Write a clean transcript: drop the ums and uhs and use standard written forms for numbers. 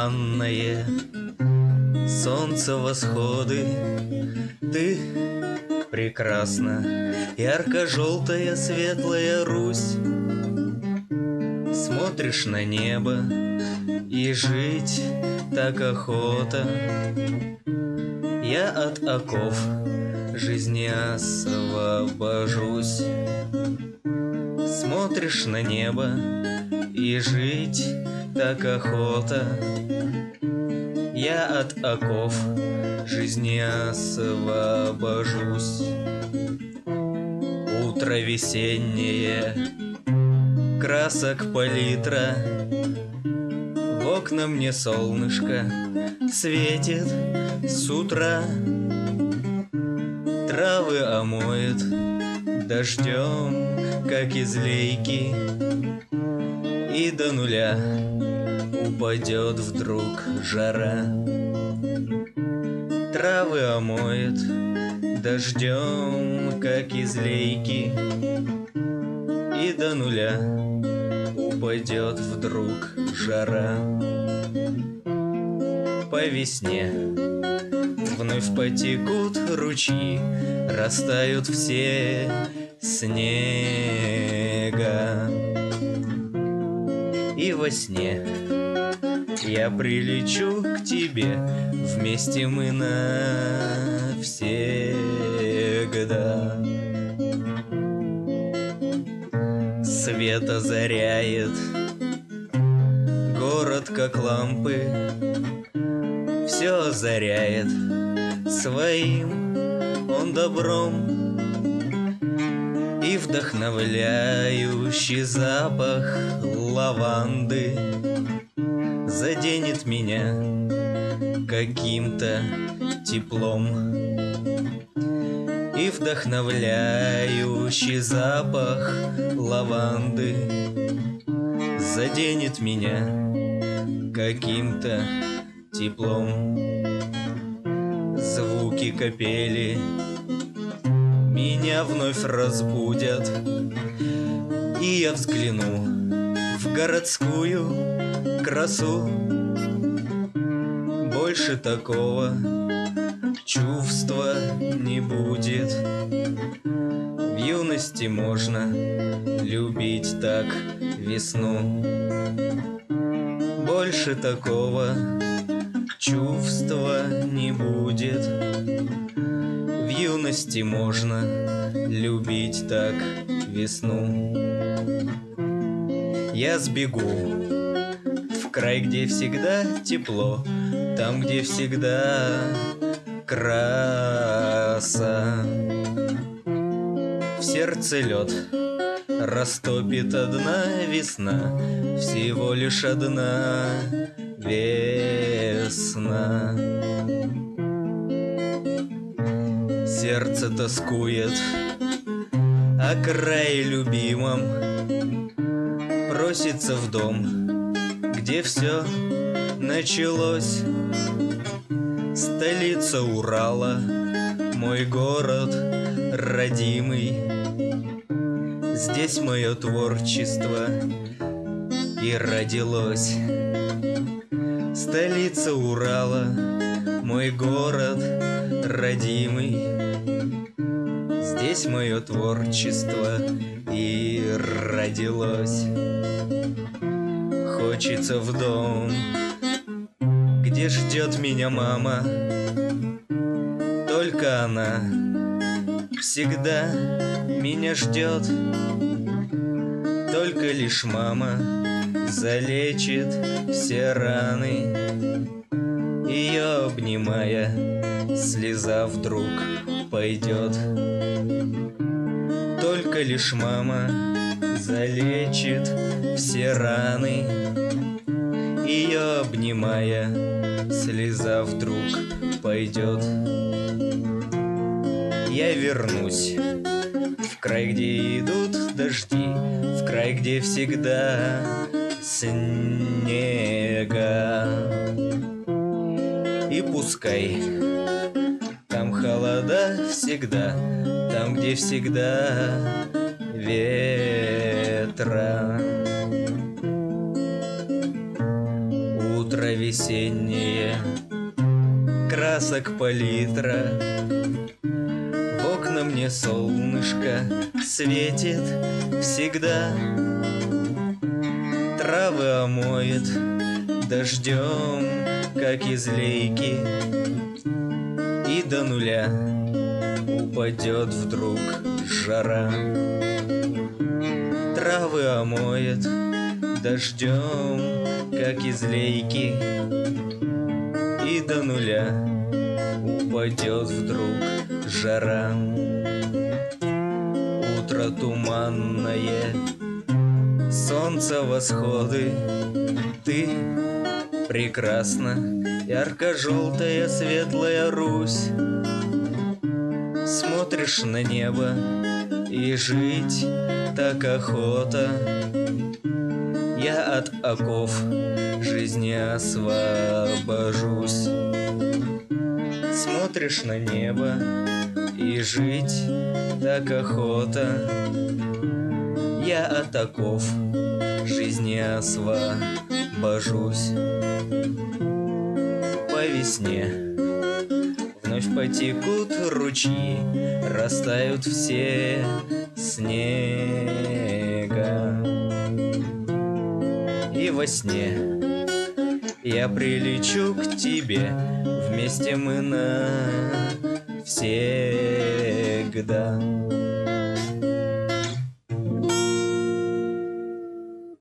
туманное, солнце восходы. Ты прекрасна, ярко-желтая светлая Русь. Смотришь на небо, и жить так охота. Я от оков жизни освобожусь. Смотришь на небо, и жить так охота. Я от оков жизни освобожусь. Утро весеннее, красок палитра. В окна мне солнышко светит с утра. Травы омоет дождем, как из лейки, и до нуля упадет вдруг жара. Травы омоет дождем, как из лейки, и до нуля упадет вдруг жара. По весне вновь потекут ручьи, растают все снега. И во сне я прилечу к тебе, вместе мы навсегда. Свет озаряет город, как лампы, все озаряет своим он добром. И вдохновляющий запах лаванды заденет меня каким-то теплом. И вдохновляющий запах лаванды заденет меня каким-то теплом. Звуки капели меня вновь разбудят, и я взгляну в городскую красу. Больше такого чувства не будет. В юности можно любить так весну. Больше такого чувства не будет. В юности можно любить так весну. Я сбегу в край, где всегда тепло, там, где всегда краса. В сердце лед растопит одна весна, всего лишь одна весна. Сердце тоскует о крае любимом, просится в дом, где все началось. Столица Урала, мой город родимый. Здесь мое творчество и родилось. Столица Урала, мой город родимый. Здесь мое творчество и родилось. Хочется в дом, где ждет меня мама. Только она всегда меня ждет. Только лишь мама залечит все раны. Ее обнимая, слеза вдруг пойдет. Только лишь мама залечит все раны. Ее обнимая, слеза вдруг пойдет. Я вернусь в край, где идут дожди, в край, где всегда снега. И пускай там холода всегда, там, где всегда ветра. Утро весеннее, красок палитра. В окна мне солнышко светит всегда, травы омоет дождем, как из лейки, и до нуля упадет вдруг жара. Травы омоет дождем, как из лейки, и до нуля упадет вдруг жара. Утро туманное, солнце восходы, ты прекрасна, ярко-желтая светлая Русь. Смотришь на небо, и жить так охота. Я от оков жизни освобожусь. Смотришь на небо, и жить так охота. Я от оков жизни освобожусь. По весне вновь потекут ручьи, растают все снега. И во сне я прилечу к тебе, вместе мы навсегда.